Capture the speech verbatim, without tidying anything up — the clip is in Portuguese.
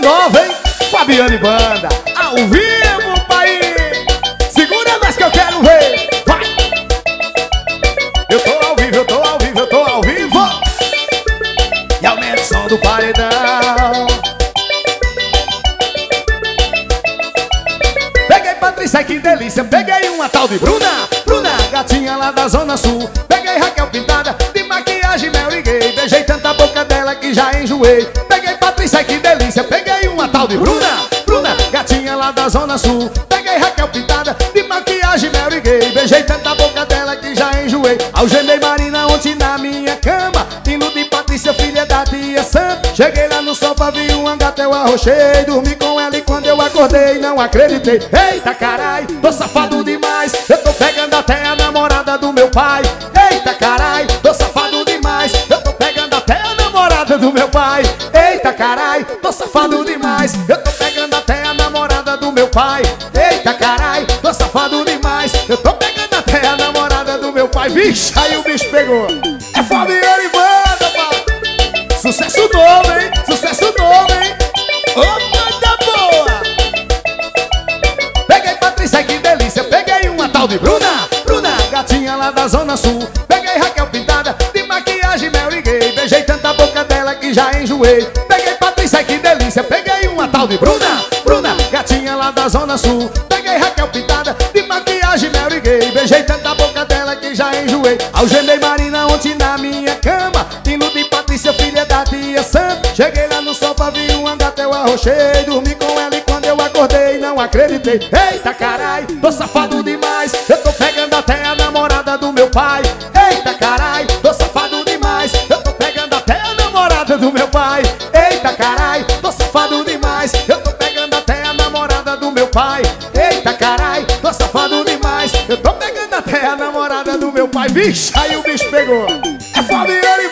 nova, hein? Fabiane Banda, ao vivo, pai. Segura mais que eu quero ver. Vai. Eu tô ao vivo, eu tô ao vivo, eu tô ao vivo. E aumenta o som do paredão. Peguei Patrícia, que delícia. Peguei uma tal de Bruna. Bruna, gatinha lá da Zona Sul. Peguei Raquel pintada de maquiagem, mel e gay. Beijei tanta boca dela que já enjoei. Peguei Patrícia, que delícia. Peguei uma tal de Bruna. Bruna, gatinha lá da Zona Sul. Peguei Raquel pintada de maquiagem, mel e gay. Beijei tanta boca dela que já enjoei. Algemei Marina ontem na minha cama. Iludi Patrícia, filha da tia Santa. Cheguei lá no sofá, vi uma gata, eu arrochei. Dormi com ela e quando eu acordei não acreditei. Eita carai, tô safado demais. Eu tô pegando até a namorada do meu pai. Eita carai, tô safado demais. Eu tô pegando até a namorada do meu pai. Eita carai, tô safado demais. Eu tô pegando até a namorada do meu pai. Eita carai, tô safado demais. Eu tô pegando até a namorada do meu pai. Vixe, aí o bicho pegou. É Fabiane Banda, pai. Sucesso novo, hein? Sucesso novo, hein? Ô, coisa boa! Peguei Patrícia, que delícia. Peguei uma tal de Bruna. Bruna, gatinha lá da Zona Sul. Peguei Raquel pintada de maquiagem, mel e gay. Beijei tanta boca dela que já enjoei. Peguei Patrícia, que delícia. Peguei uma tal de Bruna. Bruna, gatinha lá da Zona Sul. Peguei Raquel pintada de maquiagem, mel e gay. Beijei tanta boca dela que já enjoei. Algemei Marina ontem na minha cama. Iludi Patrícia, filha da tia Santa. Cheguei lá no sofá, vi uma gata, eu arrochei. Dormi com ela e quando eu acordei não acreditei. Eita carai, tô safado demais. Eu tô pegando até a namorada do meu pai. Eita carai, tô safado demais. Eu tô pegando até a namorada do meu pai. Eita carai, tô safado demais. Eu tô pegando até a namorada do meu pai. Eita carai, tô safado demais. Eu tô pegando até a namorada do meu pai. Vixe, aí o bicho pegou. É Fabiane